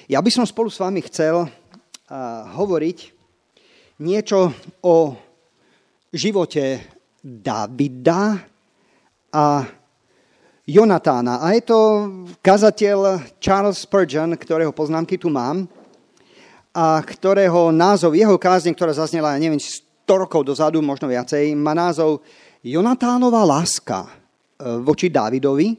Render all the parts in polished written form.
Ja by som spolu s vami chcel hovoriť niečo o živote Davida a Jonatána. A je to kazateľ Charles Spurgeon, ktorého poznámky tu mám, a ktorého názov, jeho kázne, ktorá zaznela, neviem, 100 rokov dozadu, možno viacej, má názov Jonatánova láska voči Dávidovi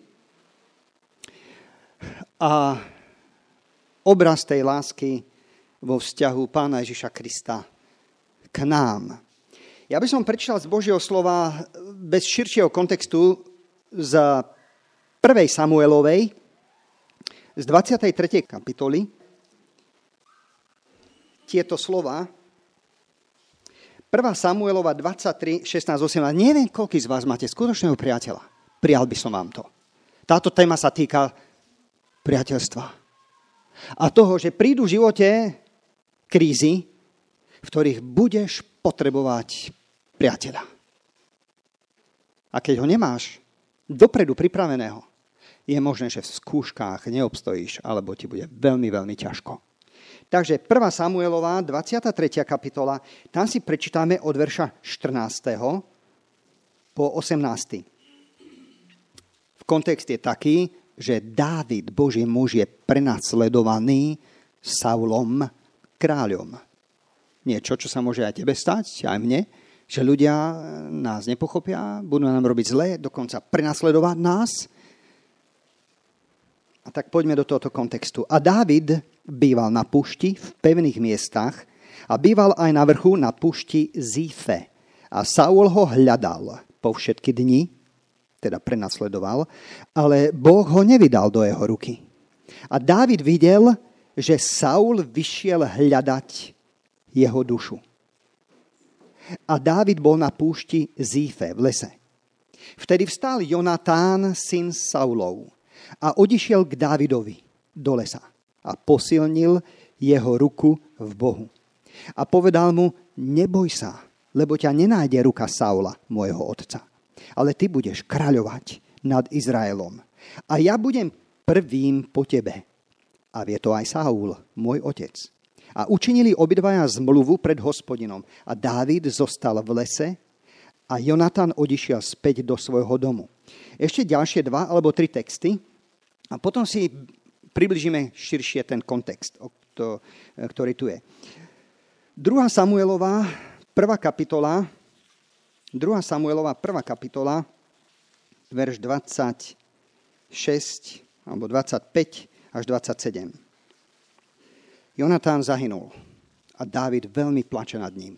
a obraz tej lásky vo vzťahu Pána Ježiša Krista k nám. Ja by som prečítal z Božieho slova bez širšieho kontextu z 1. Samuelovej, z 23. kapitoly, tieto slova. 1. Samuelova 23, 16, 18. Neviem, koľký z vás máte skutočného priateľa. Prijal by som vám to. Táto téma sa týka priateľstva. A toho, že prídu v živote krízy, v ktorých budeš potrebovať priateľa. A keď ho nemáš dopredu pripraveného, je možné, že v skúškach neobstojíš, alebo ti bude veľmi, veľmi ťažko. Takže 1. Samuelová, 23. kapitola, tam si prečítame od verša 14. po 18. V kontext je taký, že Dávid, Boží muž, je prenasledovaný Saulom, kráľom. Niečo, čo sa môže aj tebe stať, aj mne, že ľudia nás nepochopia, budú nám robiť zle, dokonca prenasledovať nás. A tak poďme do tohto kontextu. A Dávid býval na púšti v pevných miestach a býval aj na vrchu na púšti Zífe. A Saul ho hľadal po všetky dni, teda prenasledoval, ale Boh ho nevydal do jeho ruky. A Dávid videl, že Saul vyšiel hľadať jeho dušu. A Dávid bol na púšti Zífe v lese. Vtedy vstal Jonatán, syn Saulov, a odišiel k Dávidovi do lesa a posilnil jeho ruku v Bohu. A povedal mu, neboj sa, lebo ťa nenájde ruka Saula, môjho otca. Ale ty budeš kráľovať nad Izraelom. A ja budem prvým po tebe. A vie to aj Saul, môj otec. A učinili obidvaja zmluvu pred Hospodinom. A Dávid zostal v lese a Jonatan odišiel späť do svojho domu. Ešte ďalšie 2 alebo 3 texty. A potom si približíme širšie ten kontext, ktorý tu je. 2. Samuelova, 1. kapitola, verš 26 alebo 25 až 27. Jonatán zahynul a Dávid veľmi plače nad ním.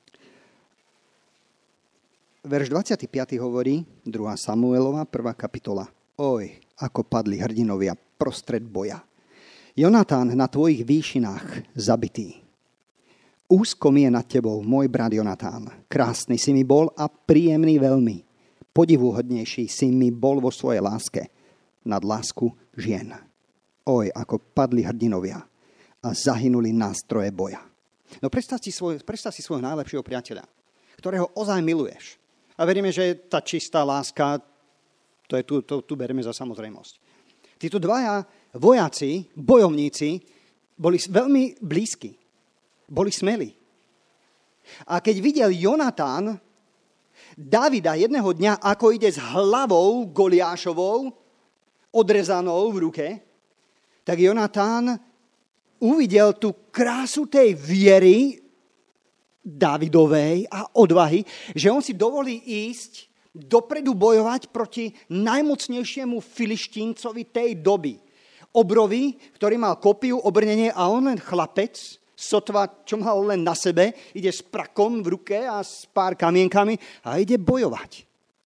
Verš 25 hovorí, 2. Samuelova, 1. kapitola. Oj, ako padli hrdinovia prostred boja. Jonatán na tvojich výšinách zabitý. Úzko mi je nad tebou, môj brat Jonatán. Krásny si mi bol a príjemný veľmi. Podivuhodnejší si mi bol vo svojej láske nad lásku žien. Oj, ako padli hrdinovia a zahynuli nástroje boja. No predstav si svojho najlepšieho priateľa, ktorého ozaj miluješ. A veríme, že tá čistá láska, tu bereme za samozrejmosť. Títo dvaja vojaci, bojovníci, boli veľmi blízki. Boli smelí. A keď videl Jonatán Davida jedného dňa, ako ide s hlavou Goliášovou, odrezanou v ruke, tak Jonatán uvidel tú krásu tej viery Dávidovej a odvahy, že on si dovolí ísť dopredu bojovať proti najmocnejšiemu filištíncovi tej doby. Obrovi, ktorý mal kopiu, obrnenie a on len chlapec, sotva, čo mal len na sebe, ide s prakom v ruke a s pár kamienkami a ide bojovať.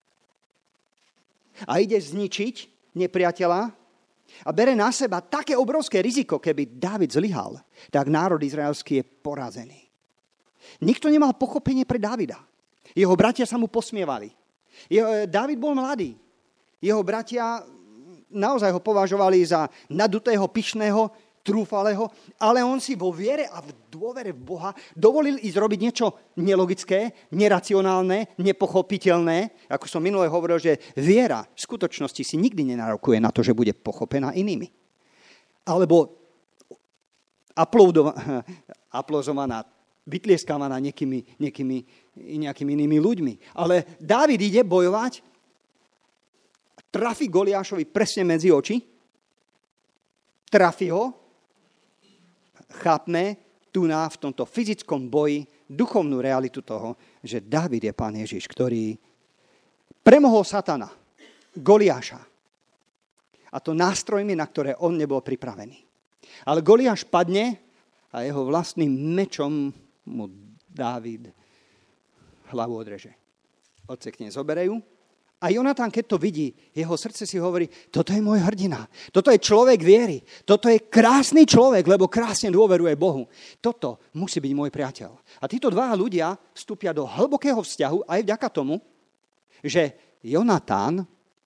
A ide zničiť nepriateľa a bere na seba také obrovské riziko, keby Dávid zlyhal, tak národ izraelský je porazený. Nikto nemal pochopenie pre Dávida. Jeho bratia sa mu posmievali. Dávid bol mladý. Jeho bratia naozaj ho považovali za nadutého, pyšného, trúfalého, ale on si vo viere a v dôvere v Boha dovolil ísť robiť niečo nelogické, neracionálne, nepochopiteľné. Ako som minule hovoril, že viera v skutočnosti si nikdy nenárokuje na to, že bude pochopená inými. Alebo aplauzovaná, vytlieskávaná nejakými inými ľuďmi. Ale Dávid ide bojovať, trafí Goliášovi presne medzi oči, trafí ho, chápme tu v tomto fyzickom boji duchovnú realitu toho, že Dávid je Pán Ježiš, ktorý premohol satana, Goliáša. A to nástrojmi, na ktoré on nebol pripravený. Ale Goliáš padne a jeho vlastným mečom mu Dávid hlavu odreže. Odsekne, zoberejú. A Jonatán, keď to vidí, jeho srdce si hovorí, toto je môj hrdina, toto je človek viery, toto je krásny človek, lebo krásne dôveruje Bohu. Toto musí byť môj priateľ. A títo dva ľudia vstúpia do hlbokého vzťahu aj vďaka tomu, že Jonatán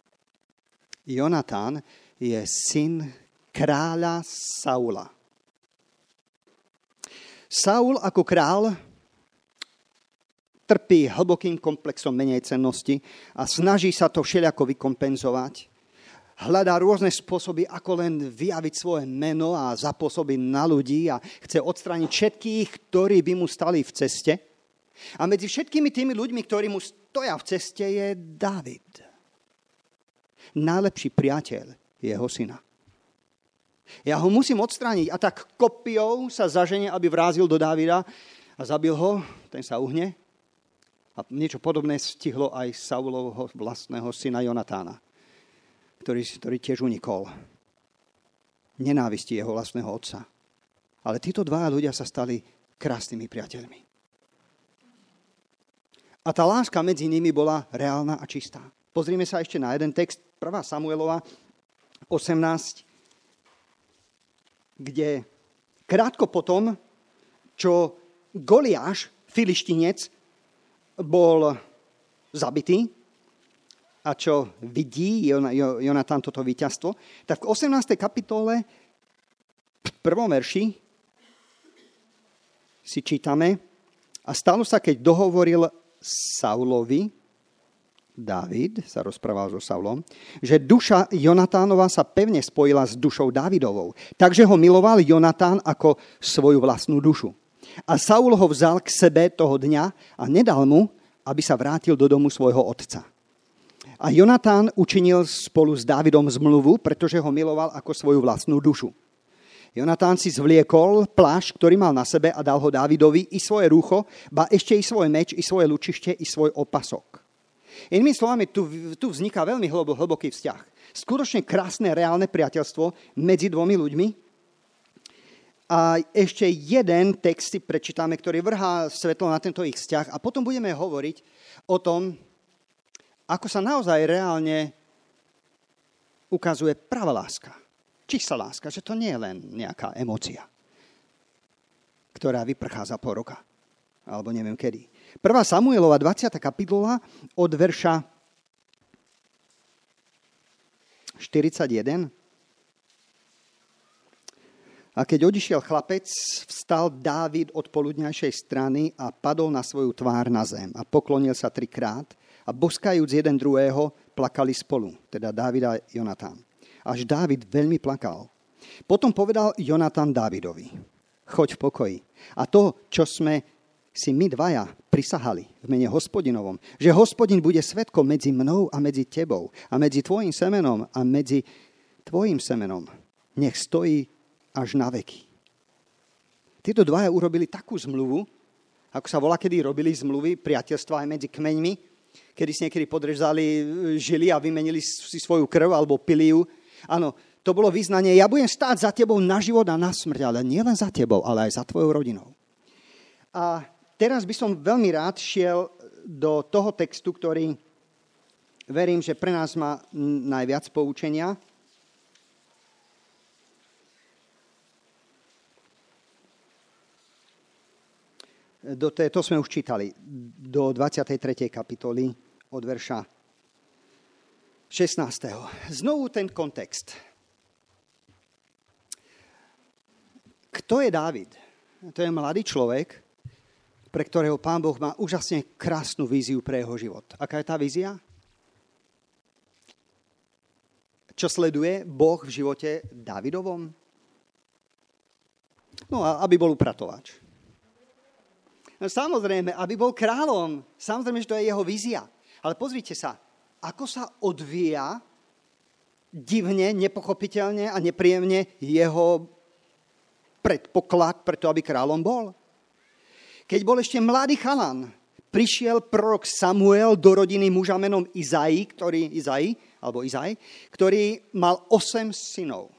je syn kráľa Saula. Saul ako král trpí hlbokým komplexom menejcennosti a snaží sa to všelijako vykompenzovať. Hľadá rôzne spôsoby, ako len vyjaviť svoje meno a zapôsobiť na ľudí a chce odstrániť všetkých, ktorí by mu stali v ceste. A medzi všetkými tými ľuďmi, ktorí mu stoja v ceste, je Dávid. Najlepší priateľ jeho syna. Ja ho musím odstrániť a tak kopiou sa zaženie, aby vrázil do Dávida a zabil ho, ten sa uhne. A niečo podobné stihlo aj Saulovho vlastného syna Jonatána, ktorý tiež unikol nenávisti jeho vlastného otca. Ale títo dva ľudia sa stali krásnymi priateľmi. A tá láska medzi nimi bola reálna a čistá. Pozrime sa ešte na jeden text, 1. Samuelova 18, kde krátko potom, čo Goliáš, Filištinec, bol zabitý a čo vidí Jonatán toto víťazstvo, tak v 18. kapitole v 1. verši si čítame: a stalo sa, keď dohovoril Saulovi, Dávid sa rozprával so Saulom, že duša Jonatánova sa pevne spojila s dušou Dávidovou. Takže ho miloval Jonatán ako svoju vlastnú dušu. A Saul ho vzal k sebe toho dňa a nedal mu, aby sa vrátil do domu svojho otca. A Jonatán učinil spolu s Dávidom zmluvu, pretože ho miloval ako svoju vlastnú dušu. Jonatán si zvliekol plášť, ktorý mal na sebe a dal ho Dávidovi, i svoje rúcho, ba ešte i svoj meč, i svoje lučište, i svoj opasok. Inými slovami, tu vzniká veľmi hlboký vzťah. Skutočne krásne, reálne priateľstvo medzi dvomi ľuďmi. A ešte jeden text si prečítame, ktorý vrhá svetlo na tento ich vzťah a potom budeme hovoriť o tom, ako sa naozaj reálne ukazuje pravá láska. Čistá láska, že to nie je len nejaká emócia, ktorá vyprchá za pol roka, alebo neviem kedy. 1. Samuelova 20. kapitola od verša 41. A keď odišiel chlapec, vstal Dávid od poludňajšej strany a padol na svoju tvár na zem a poklonil sa 3-krát a boskajúc jeden druhého plakali spolu, teda Dávid a Jonatán. Až Dávid veľmi plakal. Potom povedal Jonatán Dávidovi: choď v pokoji. A to, čo sme si my dvaja prisahali v mene Hospodinovom, že Hospodin bude svedkom medzi mnou a medzi tebou a medzi tvojim semenom a medzi tvojim semenom, nech stojí až na veky. Títo dvaja urobili takú zmluvu, ako sa volá, kedy robili zmluvy, priateľstva aj medzi kmeňmi, kedy si niekedy podrezali žily a vymenili si svoju krv alebo pili ju. Áno, to bolo vyznanie: ja budem stáť za tebou na život a na smrť, ale nie len za tebou, ale aj za tvojou rodinou. A teraz by som veľmi rád šiel do toho textu, ktorý verím, že pre nás má najviac poučenia. To sme už čítali, do 23. kapitoly od verša 16. Znovu ten kontext. Kto je Dávid? To je mladý človek, pre ktorého Pán Boh má úžasne krásnu víziu pre jeho život. Aká je tá vízia? Čo sleduje Boh v živote Dávidovom? No a aby bol upratovač. No samozrejme, aby bol kráľom. Samozrejme, že to je jeho vízia. Ale pozrite sa, ako sa odvíja divne, nepochopiteľne a nepríjemne jeho predpoklad pre to, aby kráľom bol. Keď bol ešte mladý chalan, prišiel prorok Samuel do rodiny muža menom Izai, ktorý mal 8 synov.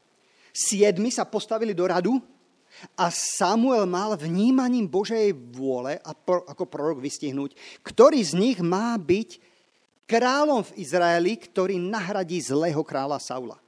7 sa postavili do radu a Samuel mal vnímaním Božej vôle a ako prorok vystihnúť, ktorý z nich má byť kráľom v Izraeli, ktorý nahradí zlého kráľa Saula.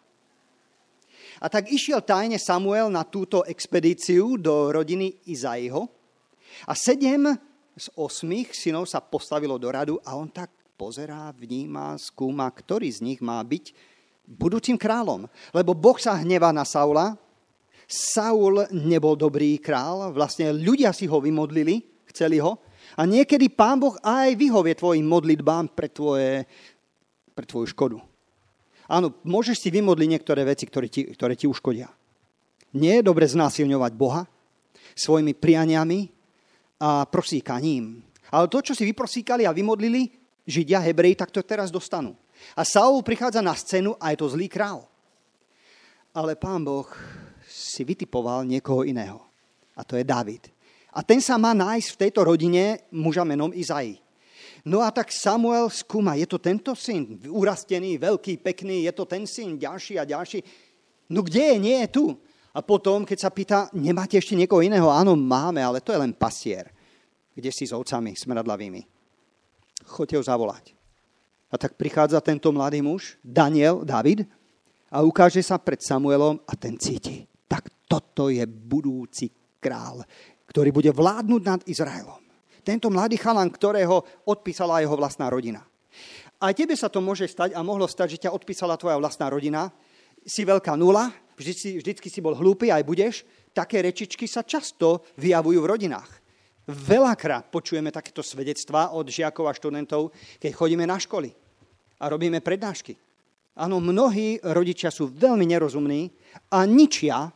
A tak išiel tajne Samuel na túto expedíciu do rodiny Izaiho a 7 z 8 synov sa postavilo do radu a on tak pozerá, vníma, skúma, ktorý z nich má byť budúcim kráľom. Lebo Boh sa hnevá na Saula. Saul nebol dobrý král, vlastne ľudia si ho vymodlili, chceli ho. A niekedy Pán Boh aj vyhovie tvojim modlitbám pre tvoju škodu. Áno, môžeš si vymodliť niektoré veci, ktoré ti uškodia. Nie je dobre znásilňovať Boha svojimi prianiami a prosíkaním. Ale to, čo si vyprosíkali a vymodlili Židia, Hebreji, tak to teraz dostanú. A Saul prichádza na scénu a je to zlý král. Ale Pán Boh si vytipoval niekoho iného. A to je Dávid. A ten sa má nájsť v tejto rodine muža menom Izai. No a tak Samuel skúma, je to tento syn, urastený, veľký, pekný, je to ten syn, ďalší a ďalší. No kde je? Nie je tu. A potom, keď sa pýta, nemáte ešte niekoho iného? Áno, máme, ale to je len pastier. Kde si s ovcami smradlavými? Choďte ho zavolať. A tak prichádza tento mladý muž, David, a ukáže sa pred Samuelom a ten cíti. Tak toto je budúci král, ktorý bude vládnuť nad Izraelom. Tento mladý chalan, ktorého odpísala jeho vlastná rodina. Aj tebe sa to môže stať a mohlo stať, že ťa odpísala tvoja vlastná rodina. Si veľká nula, vždycky si bol hlúpy, aj budeš. Také rečičky sa často vyjavujú v rodinách. Veľakrát počujeme takéto svedectvá od žiakov a študentov, keď chodíme na školy a robíme prednášky. Áno, mnohí rodičia sú veľmi nerozumní a ničia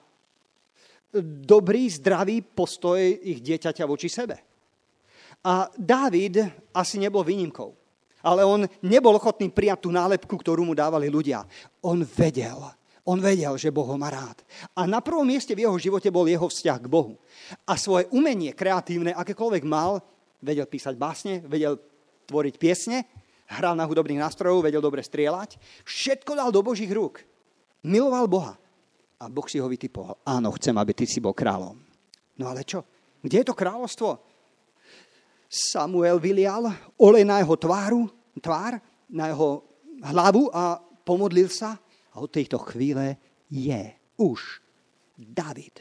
dobrý, zdravý postoj ich dieťaťa voči sebe. A Dávid asi nebol výnimkou, ale on nebol ochotný prijať tú nálepku, ktorú mu dávali ľudia. On vedel, že Boh ho má rád. A na prvom mieste v jeho živote bol jeho vzťah k Bohu. A svoje umenie kreatívne, akékoľvek mal, vedel písať básne, vedel tvoriť piesne, hral na hudobných nástrojov, vedel dobre strieľať. Všetko dal do Božích rúk. Miloval Boha. A Boh si ho vytipoval. Áno, chcem, aby ty si bol kráľom. No ale čo? Kde je to kráľovstvo? Samuel vylial olej na jeho tvár, na jeho hlavu a pomodlil sa. A od tejto chvíle je už Dávid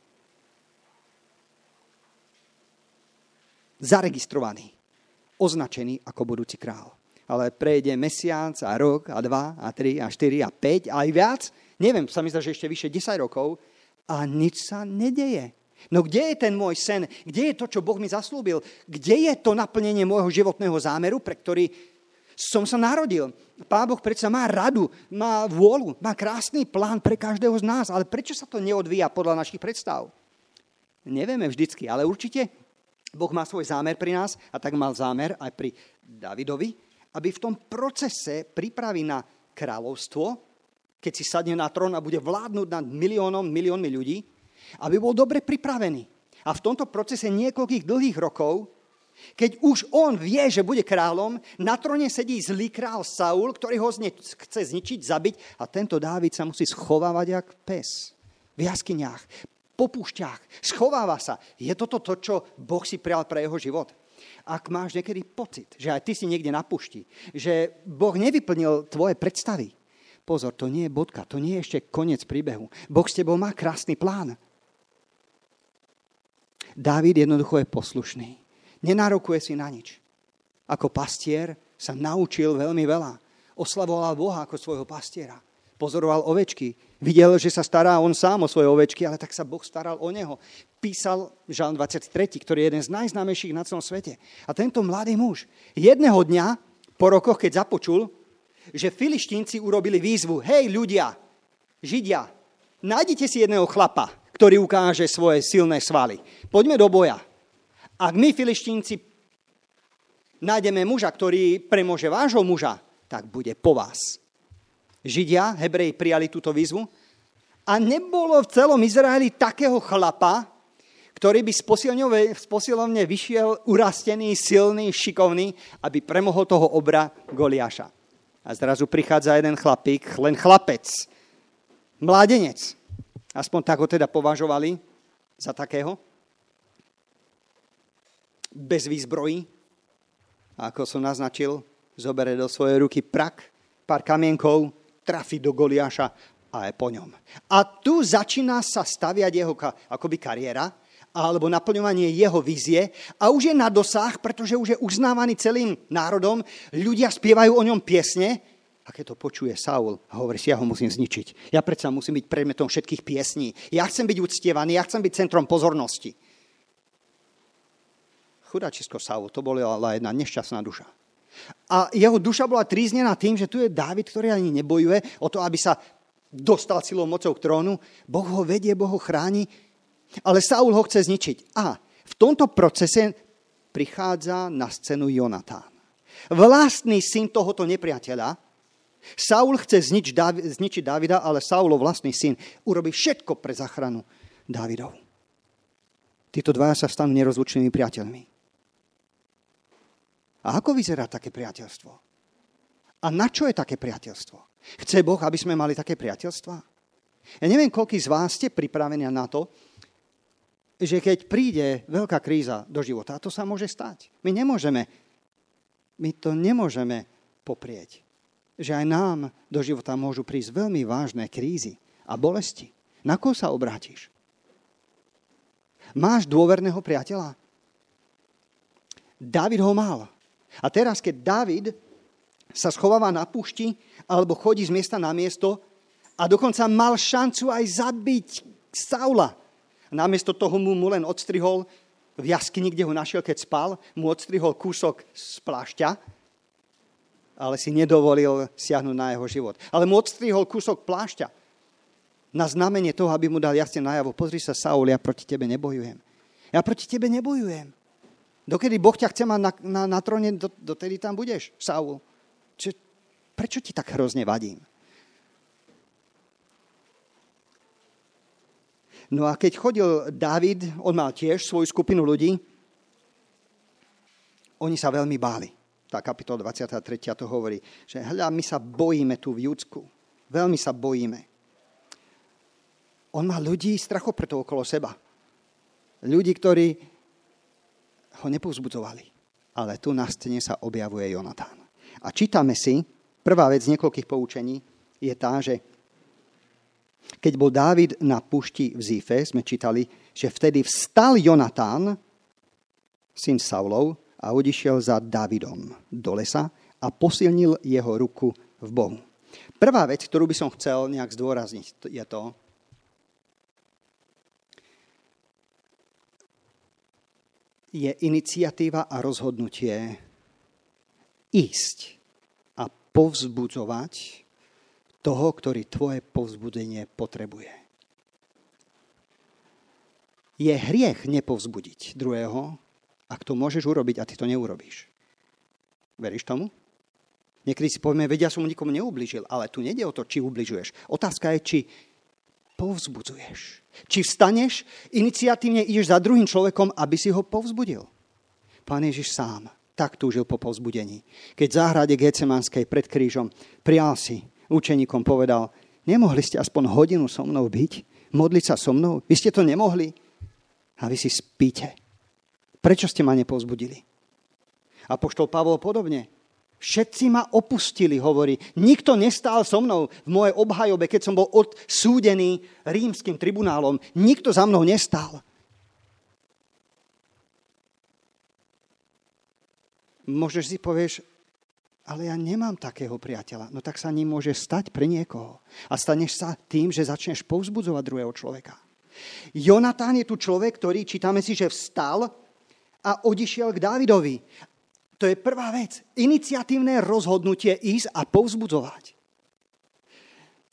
zaregistrovaný, označený ako budúci král. Ale prejde mesiac a rok a 2 a 3 a 4 a 5 a aj viac. Neviem, sa mi zdá, že ešte vyše 10 rokov a nič sa nedeje. No kde je ten môj sen? Kde je to, čo Boh mi zaslúbil? Kde je to naplnenie môjho životného zámeru, pre ktorý som sa narodil? Pán Boh predsa má radu, má vôľu, má krásny plán pre každého z nás, ale prečo sa to neodvíja podľa našich predstav? Nevieme vždycky, ale určite Boh má svoj zámer pri nás a tak mal zámer aj pri Davidovi, aby v tom procese prípravy na kráľovstvo, keď si sadne na trón a bude vládnuť nad miliónmi ľudí, aby bol dobre pripravený. A v tomto procese niekoľkých dlhých rokov, keď už on vie, že bude kráľom, na tróne sedí zlý král Saul, ktorý ho chce zničiť, zabiť a tento Dávid sa musí schovávať jak pes. V jaskyniach, po púšťach, schováva sa. Je toto to, čo Boh si prial pre jeho život? Ak máš niekedy pocit, že aj ty si niekde na púšti, že Boh nevyplnil tvoje predstavy, pozor, to nie je bodka, to nie je ešte koniec príbehu. Boh s tebou má krásny plán. Dávid jednoducho je poslušný. Nenárokuje si na nič. Ako pastier sa naučil veľmi veľa. Oslavoval Boha ako svojho pastiera. Pozoroval ovečky. Videl, že sa stará on sám o svoje ovečky, ale tak sa Boh staral o neho. Písal Žalm 23, ktorý je jeden z najznámejších na celom svete. A tento mladý muž jedného dňa, po rokoch, keď započul, že Filištínci urobili výzvu. Hej ľudia, Židia, nájdite si jedného chlapa, ktorý ukáže svoje silné svaly. Poďme do boja. Ak my, Filištínci, nájdeme muža, ktorý premôže vášho muža, tak bude po vás. Židia, Hebreji prijali túto výzvu a nebolo v celom Izraeli takého chlapa, ktorý by z posilovne vyšiel urastený, silný, šikovný, aby premohol toho obra Goliáša. A zrazu prichádza jeden chlapík, len chlapec, mládenec. Aspoň tak ho teda považovali za takého. Bez výzbrojí. A ako som naznačil, zobere do svojej ruky prak, pár kamienkov, trafi do Goliáša a je po ňom. A tu začína sa staviať jeho akoby kariéra, alebo naplňovanie jeho vízie a už je na dosah, pretože už je uznávaný celým národom, ľudia spievajú o ňom piesne a keď to počuje Saul, hovorí si, ja ho musím zničiť. Ja predsa musím byť predmetom všetkých piesní. Ja chcem byť uctievaný, ja chcem byť centrom pozornosti. Chudáčisko Saul, to bola jedna nešťastná duša. A jeho duša bola tríznená tým, že tu je Dávid, ktorý ani nebojuje o to, aby sa dostal silou mocou k trónu. Boh ho vedie, Boh ho chráni, ale Saul ho chce zničiť. A v tomto procese prichádza na scénu Jonatán. Vlastný syn tohoto nepriateľa. Saul chce zničiť Dávida, ale Saulov vlastný syn urobí všetko pre záchranu Dávidov. Títo dvaja sa stanú nerozlučnými priateľmi. A ako vyzerá také priateľstvo? A na čo je také priateľstvo? Chce Boh, aby sme mali také priateľstva? Ja neviem, koľký z vás ste pripravení na to, že keď príde veľká kríza do života, a to sa môže stať. My to nemôžeme poprieť, že aj nám do života môžu prísť veľmi vážne krízy a bolesti. Na koho sa obrátiš? Máš dôverného priateľa? Dávid ho mal. A teraz, keď Dávid sa schováva na púšti alebo chodí z miesta na miesto a dokonca mal šancu aj zabiť Saula. Namiesto toho mu len odstrihol v jaskyni, kde ho našiel, keď spal, mu odstrihol kúsok z plášťa, ale si nedovolil siahnuť na jeho život. Ale mu odstrihol kúsok plášťa na znamenie toho, aby mu dal jasne najavo. Pozri sa, Saul, ja proti tebe nebojujem. Ja proti tebe nebojujem. Dokedy Boh ťa chce mať na tróne, dotedy tam budeš, Saul. Prečo ti tak hrozne vadím? No a keď chodil Dávid, on mal tiež svoju skupinu ľudí, oni sa veľmi báli. Tá kapitola 23. to hovorí, že hľa, my sa bojíme tu v Judsku. Veľmi sa bojíme. On má ľudí strachopretov okolo seba. Ľudí, ktorí ho nepovzbudzovali. Ale tu na scéne sa objavuje Jonatán. A čítame si, prvá vec z niekoľkých poučení je tá, že keď bol Dávid na púšti v Zífe, sme čítali, že vtedy vstal Jonatán, syn Saulov, a odišiel za Dávidom do lesa a posilnil jeho ruku v Bohu. Prvá vec, ktorú by som chcel nejak zdôrazniť, je to, je iniciatíva a rozhodnutie ísť a povzbudzovať toho, ktorý tvoje povzbudenie potrebuje. Je hriech nepovzbudiť druhého, ak to môžeš urobiť a ty to neurobíš. Veríš tomu? Niekedy si povieme, veď ja som nikomu neublížil, ale tu nejde o to, či ubližuješ. Otázka je, či povzbudzuješ. Či vstaneš, iniciatívne ideš za druhým človekom, aby si ho povzbudil. Pán Ježiš sám tak túžil po povzbudení. Keď v záhrade Getsemanskej pred krížom prijal si učeníkom, povedal, nemohli ste aspoň hodinu so mnou byť? Modliť sa so mnou? Vy ste to nemohli? A vy si spíte. Prečo ste ma nepovzbudili? Apoštol Pavol podobne. Všetci ma opustili, hovorí. Nikto nestál so mnou v mojej obhajobe, keď som bol odsúdený rímskym tribunálom. Nikto za mnou nestál. Možno si povieš, ale ja nemám takého priateľa. No tak sa ním môže stať pre niekoho. A staneš sa tým, že začneš povzbudzovať druhého človeka. Jonatán je tu človek, ktorý, čítame si, že vstal a odišiel k Dávidovi. To je prvá vec. Iniciatívne rozhodnutie ísť a povzbudzovať.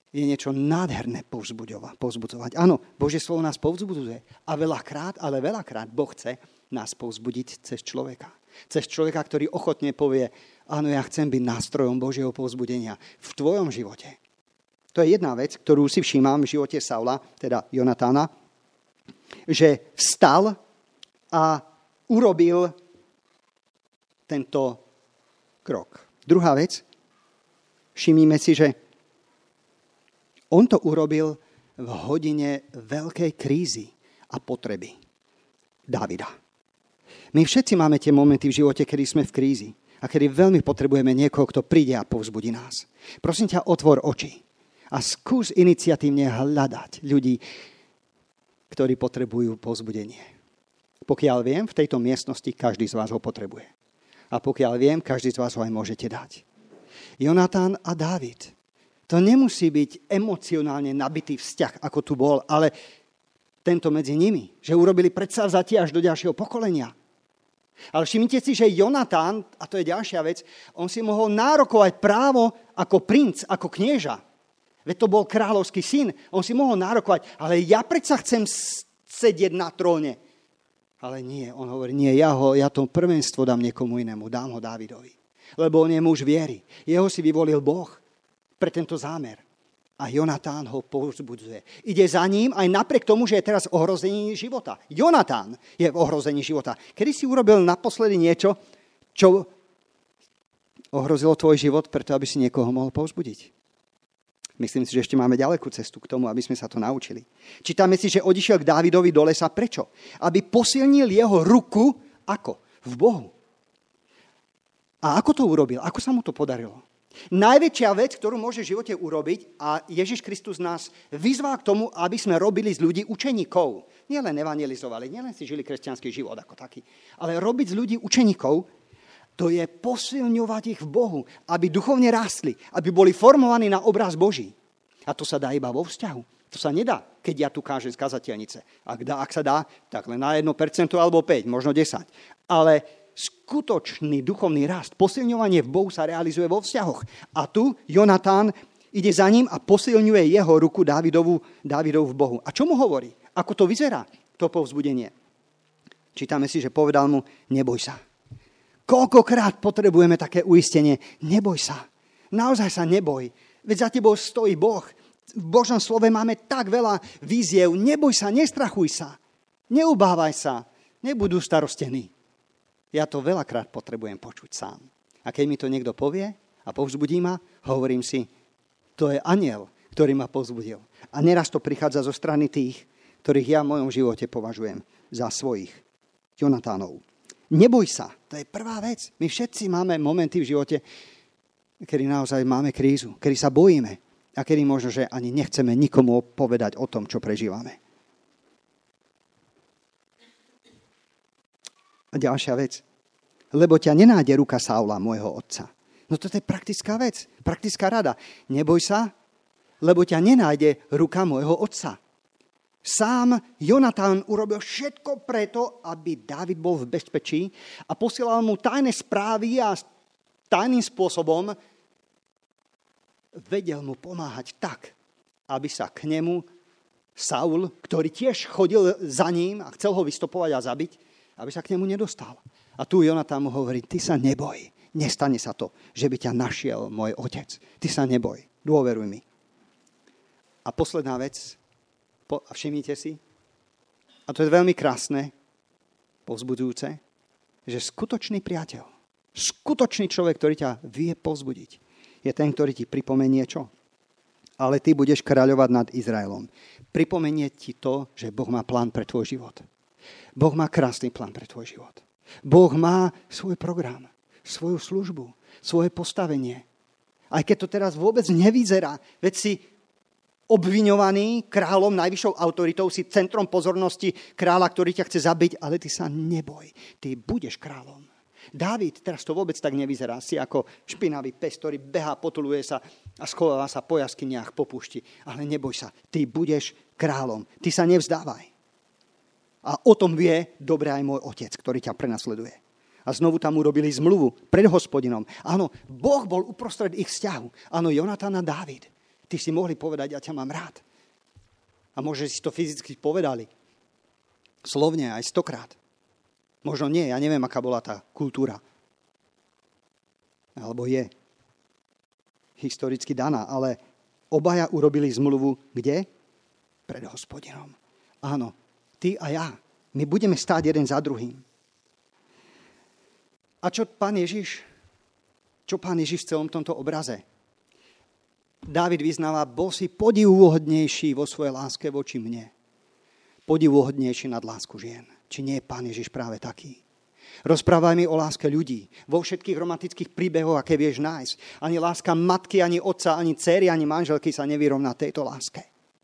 je niečo nádherné povzbudzovať. Áno, Božie slovo nás povzbudzuje. A veľakrát Boh chce nás povzbudiť cez človeka. Cez človeka, ktorý ochotne povie, áno, ja chcem byť nástrojom Božieho povzbudenia v tvojom živote. To je jedna vec, ktorú si všímam v živote Saula, teda Jonatána, že vstal a urobil tento krok. Druhá vec, všimnime si, že on to urobil v hodine veľkej krízy a potreby Dávida. My všetci máme tie momenty v živote, kedy sme v krízi a kedy veľmi potrebujeme niekoho, kto príde a povzbudí nás. Prosím ťa, otvor oči a skús iniciatívne hľadať ľudí, ktorí potrebujú povzbudenie. Pokiaľ viem, v tejto miestnosti každý z vás ho potrebuje. A pokiaľ viem, každý z vás ho aj môžete dať. Jonatán a Dávid. To nemusí byť emocionálne nabitý vzťah, ako tu bol, ale tento medzi nimi, že urobili predsavzatie až do ďalšieho pokolenia. Ale všimnite si, že Jonatán, a to je ďalšia vec, on si mohol nárokovať právo ako princ, ako knieža. Veď to bol kráľovský syn. On si mohol nárokovať, ale ja predsa chcem sedieť na tróne. Ale nie, on hovorí, nie, ja to prvenstvo dám niekomu inému, dám ho Dávidovi. Lebo on je muž viery. Jeho si vyvolil Boh pre tento zámer. A Jonatán ho povzbudzuje. Ide za ním aj napriek tomu, že je teraz v ohrození života. Jonatán je v ohrození života. Kedy si urobil naposledy niečo, čo ohrozilo tvoj život, preto aby si niekoho mohol povzbudiť? Myslím si, že ešte máme ďalekú cestu k tomu, aby sme sa to naučili. Čítame si, že odišiel k Dávidovi do lesa. Prečo? Aby posilnil jeho ruku, ako? V Bohu. A ako to urobil? Ako sa mu to podarilo? Najväčšia vec, ktorú môže v živote urobiť, a Ježiš Kristus nás vyzval k tomu, aby sme robili z ľudí učeníkov. Nielen evangelizovali, nielen si žili kresťanský život ako taký, ale robiť z ľudí učeníkov, to je posilňovať ich v Bohu, aby duchovne rástli, aby boli formovaní na obraz Boží. A to sa dá iba vo vzťahu. To sa nedá, keď ja tu kážem z kazateľnice. Ak sa dá, tak len na 1% alebo 5, možno 10. Ale skutočný duchovný rast, posilňovanie v Bohu sa realizuje vo vzťahoch. A tu Jonatán ide za ním a posilňuje jeho ruku Dávidovu v Bohu. A čo mu hovorí? Ako to vyzerá, to povzbudenie? Čítame si, že povedal mu, neboj sa. Koľkokrát potrebujeme také uistenie, neboj sa. Naozaj sa neboj. Veď za tebou stojí Boh. V Božom slove máme tak veľa víziev. Neboj sa, nestrachuj sa. Neubávaj sa. Nebudú starostení. Ja to veľakrát potrebujem počuť sám. A keď mi to niekto povie a povzbudí ma, hovorím si, to je anjel, ktorý ma povzbudil. A neraz to prichádza zo strany tých, ktorých ja v mojom živote považujem za svojich Jonatánov. Neboj sa, to je prvá vec. My všetci máme momenty v živote, kedy naozaj máme krízu, kedy sa bojíme a kedy možno, že ani nechceme nikomu povedať o tom, čo prežívame. A ďalšia vec. Lebo ťa nenájde ruka Saula, môjho otca. No toto je praktická vec, praktická rada. Neboj sa, lebo ťa nenájde ruka môjho otca. Sám Jonatán urobil všetko preto, aby Dávid bol v bezpečí a posielal mu tajné správy a tajným spôsobom vedel mu pomáhať tak, aby sa k nemu Saul, ktorý tiež chodil za ním a chcel ho vystopovať a zabiť, aby sa k nemu nedostal. A tu Jonatán mu hovorí, ty sa neboj, nestane sa to, že by ťa našiel môj otec. Ty sa neboj, dôveruj mi. A posledná vec, všimnite si, a to je veľmi krásne, povzbudzujúce, že skutočný priateľ, skutočný človek, ktorý ťa vie povzbudiť, je ten, ktorý ti pripomenie čo? Ale ty budeš kráľovať nad Izraelom. Pripomenie ti to, že Boh má plán pre tvoj život. Boh má krásny plán pre tvoj život. Boh má svoj program, svoju službu, svoje postavenie. Aj keď to teraz vôbec nevyzerá, veď si obviňovaný kráľom, najvyššou autoritou, si centrom pozornosti kráľa, ktorý ťa chce zabiť, ale ty sa neboj, ty budeš kráľom. Dávid, teraz to vôbec tak nevyzerá, si ako špinavý pes, ktorý behá, potuluje sa a schováva sa po jaskyniach, po púšti. Ale neboj sa, ty budeš kráľom, ty sa nevzdávaj. A o tom vie dobre aj môj otec, ktorý ťa prenasleduje. A znovu tam urobili zmluvu pred Hospodinom. Áno, Boh bol uprostred ich vzťahu. Áno, Jonatán a Dávid. Ty si mohli povedať, ja ťa mám rád. A možno si to fyzicky povedali. Slovne aj 100-krát. Možno nie, ja neviem, aká bola tá kultúra. Alebo je historicky daná, ale obaja urobili zmluvu kde? Pred Hospodinom. Áno, ty a ja. My budeme stáť jeden za druhým. A čo Pán Ježiš? Čo Pán Ježiš v celom tomto obraze? Dávid vyznáva, bol si podivuhodnejší vo svojej láske voči mne. Podivuhodnejší nad lásku žien. Či nie je Pán Ježiš práve taký? Rozprávaj mi o láske ľudí. Vo všetkých romantických príbehoch, aké vieš nájsť. Ani láska matky, ani otca, ani dcery, ani manželky sa nevyrovná tejto láske.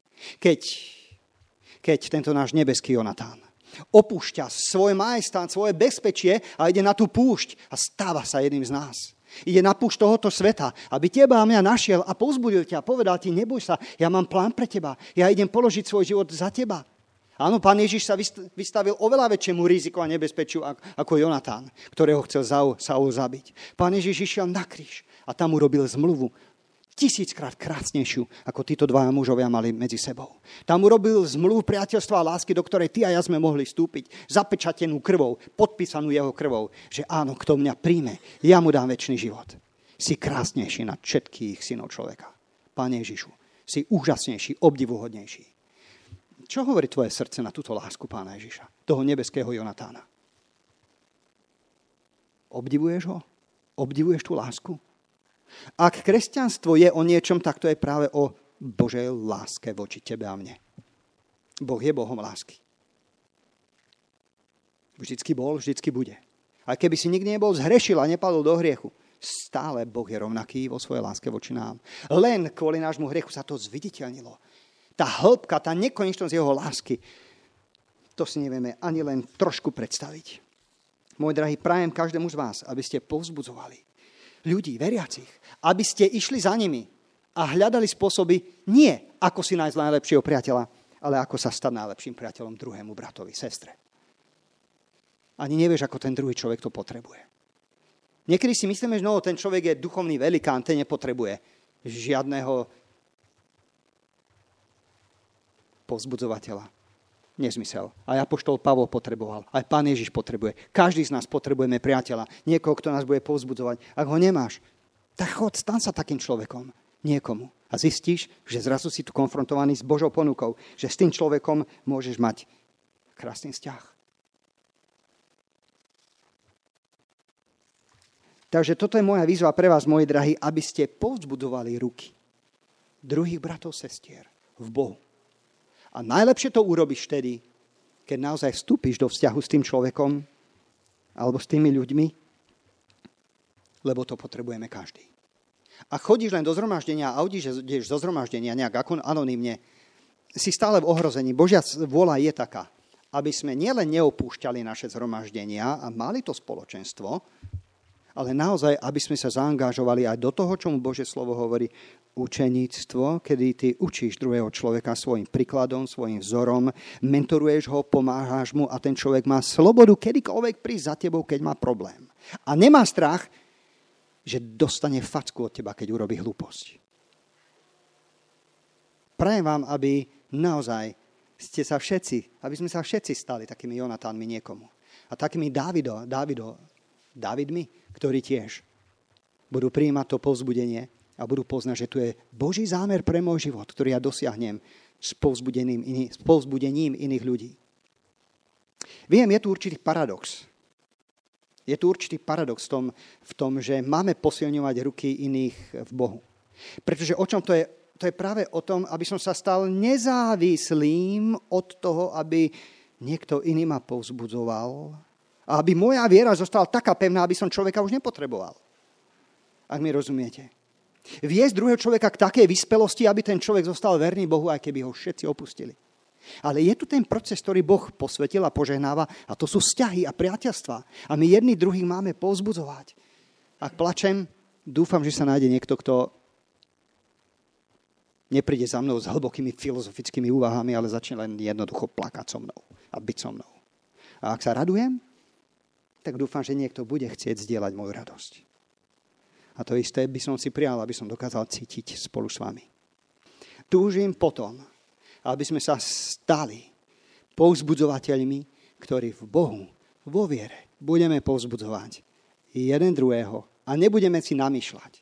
Keď tento náš nebeský Jonatán opúšťa svoj majestát, svoje bezpečie a ide na tú púšť a stáva sa jedným z nás. Ide na púšť tohoto sveta, aby teba a mňa našiel a povzbudil ťa a povedal ti, neboj sa, ja mám plán pre teba. Ja idem položiť svoj život za teba. Áno, Pán Ježiš sa vystavil oveľa väčšiemu riziku a nebezpečiu ako Jonatán, ktorého chcel Saul zabiť. Pán Ježiš išiel na kríž a tam urobil zmluvu 1000-krát krásnejšiu, ako títo dvaja mužovia mali medzi sebou. Tam urobil zmluvu priateľstva a lásky, do ktorej ty a ja sme mohli vstúpiť, zapečatenú krvou, podpísanú jeho krvou, že áno, kto mňa príjme, ja mu dám večný život. Si krásnejší nad všetkých synov človeka. Pane Ježišu, si úžasnejší, obdivuhodnejší. Čo hovorí tvoje srdce na túto lásku Pána Ježiša, toho nebeského Jonatána? Obdivuješ ho? Obdivuješ tú lásku? Ak kresťanstvo je o niečom, tak to je práve o Božej láske voči tebe a mne. Boh je Bohom lásky. Vždycky bol, vždycky bude. Aj keby si nikdy nebol zhrešil a nepadol do hriechu, stále Boh je rovnaký vo svojej láske voči nám. Len kvôli nášmu hriechu sa to zviditeľnilo. Tá hĺbka, tá nekonečnosť jeho lásky, to si nevieme ani len trošku predstaviť. Môj drahý, prajem každému z vás, aby ste povzbudzovali ľudí, veriacich, aby ste išli za nimi a hľadali spôsoby nie ako si nájsť najlepšieho priateľa, ale ako sa stať najlepším priateľom druhému bratovi, sestre. Ani nevieš, ako ten druhý človek to potrebuje. Niekedy si myslíme, že ten človek je duchovný velikán, ten nepotrebuje žiadneho povzbudzovateľa. Nezmysel. Aj apoštol Pavol potreboval. Aj Pán Ježiš potrebuje. Každý z nás potrebujeme priateľa. Niekoho, kto nás bude povzbudzovať. Ak ho nemáš, tak chod, stan sa takým človekom. Niekomu. A zistíš, že zrazu si tu konfrontovaný s Božou ponukou. Že s tým človekom môžeš mať krásny vzťah. Takže toto je moja výzva pre vás, moji drahí, aby ste povzbudovali ruky druhých bratov, sestier v Bohu. A najlepšie to urobíš vtedy, keď naozaj vstúpiš do vzťahu s tým človekom alebo s tými ľuďmi, lebo to potrebujeme každý. A chodíš len do zhromaždenia a ideš zo zhromaždenia nejak anonymne, si stále v ohrození. Božia vôľa je taká, aby sme nielen neopúšťali naše zhromaždenia a mali to spoločenstvo, ale naozaj, aby sme sa zaangažovali aj do toho, čomu Božie slovo hovorí, učeníctvo, kedy ty učíš druhého človeka svojim príkladom, svojim vzorom, mentoruješ ho, pomáhaš mu a ten človek má slobodu kedykoľvek prísť za tebou, keď má problém. A nemá strach, že dostane facku od teba, keď urobí hlúposť. Prajem vám, aby naozaj aby sme sa všetci stali takými Jonatánmi niekomu. A takými Dávidmi, ktorí tiež budú prijímať to povzbudenie a budú poznať, že tu je Boží zámer pre môj život, ktorý ja dosiahnem s povzbudením iných ľudí. Viem, je tu určitý paradox. Je tu určitý paradox v tom, že máme posilňovať ruky iných v Bohu. Pretože o čom to je? To je práve o tom, aby som sa stal nezávislým od toho, aby niekto iný ma povzbudzoval, a aby moja viera zostala taká pevná, aby som človeka už nepotreboval. Ak mi rozumiete. Viesť druhého človeka k takej vyspelosti, aby ten človek zostal verný Bohu, aj keby ho všetci opustili. Ale je tu ten proces, ktorý Boh posvetil a požehnáva, a to sú vzťahy a priateľstva. A my jedni druhých máme povzbudzovať. Ak plačem, dúfam, že sa nájde niekto, kto nepríde za mnou s hlbokými filozofickými úvahami, ale začne len jednoducho plakať so mnou a byť so mnou. A ak sa radujem, tak dúfam, že niekto bude chcieť zdieľať moju radosť. A to isté by som si prijal, aby som dokázal cítiť spolu s vami. túžim potom, aby sme sa stali povzbudzovateľmi, ktorí v Bohu, vo viere, budeme povzbudzovať jeden druhého a nebudeme si namýšľať,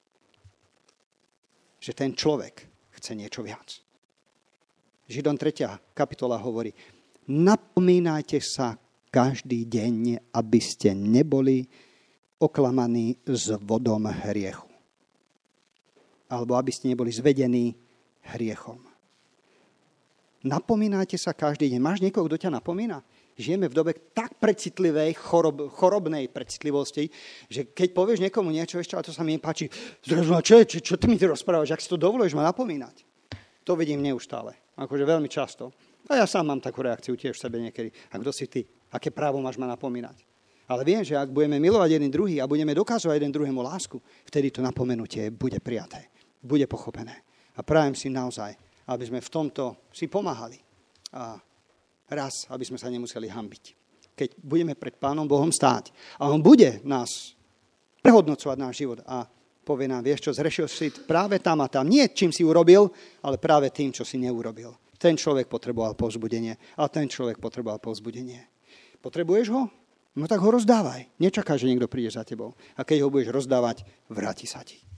že ten človek chce niečo viac. Židom 3. kapitola hovorí, napomínajte sa každý deň, aby ste neboli oklamaní s vodom hriechu. Alebo aby ste neboli zvedení hriechom. Napomínajte sa každý deň. Máš niekoho, kto ťa napomína? Žijeme v dobe tak precitlivej, chorobnej precitlivosti, že keď povieš niekomu niečo ešte, a to sa mi nepáči, čo ty mi ty rozprávaš, ak si to dovolíš ma napomínať? To vidím neustále, akože veľmi často. A ja sám mám takú reakciu tiež v sebe niekedy. A kto si ty? Aké právo máš ma napomínať? Ale viem, že ak budeme milovať jeden druhý a budeme dokazovať jeden druhému lásku, vtedy to napomenutie bude prijaté, bude pochopené. A prajem si naozaj, aby sme v tomto si pomáhali. A raz, aby sme sa nemuseli hanbiť. Keď budeme pred Pánom Bohom stáť a On bude nás prehodnocovať náš život a povie nám, vieš čo, zrešil si práve tam a tam. Nie čím si urobil, ale práve tým, čo si neurobil. Ten človek potreboval povzbudenie a ten človek potreboval povzbudenie. Potrebuješ ho? No tak ho rozdávaj. Nečakaj, že niekto príde za tebou. A keď ho budeš rozdávať, vráti sa ti.